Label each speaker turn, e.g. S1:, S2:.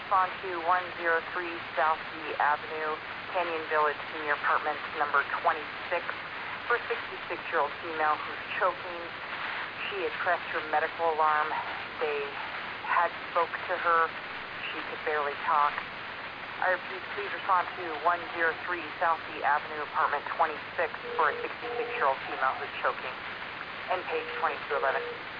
S1: respond to 103 South D Avenue, Canyon Village, Senior Apartment, number 26, for a 66-year-old female who's choking. She had pressed her medical alarm. They had spoke to her. She could barely talk. I repeat, please respond to 103 South D Avenue, Apartment 26, for a 66-year-old female who's choking. End page 2211.